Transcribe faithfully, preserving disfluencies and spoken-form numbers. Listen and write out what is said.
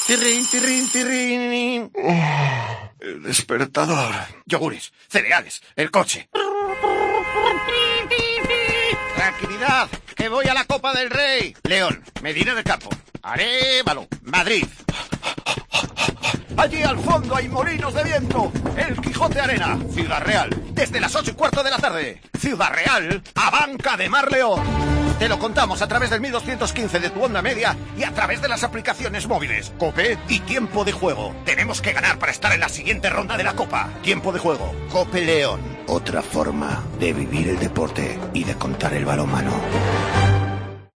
Tirrín, tirrín, tirrín. El despertador. Yogures, cereales, el coche. Tranquilidad, que voy a la Copa del Rey. León, Medina del Campo, Arévalo, Madrid. Allí al fondo hay molinos de viento. El Quijote Arena, Ciudad Real. Desde las ocho y cuarto de la tarde. Ciudad Real, a Banca de Mar León. Te lo contamos a través del mil doscientos quince de tu onda media y a través de las aplicaciones móviles Cope y Tiempo de Juego. Tenemos que ganar para estar en la siguiente ronda de la Copa. Tiempo de Juego, Cope León. Otra forma de vivir el deporte y de contar el balonmano.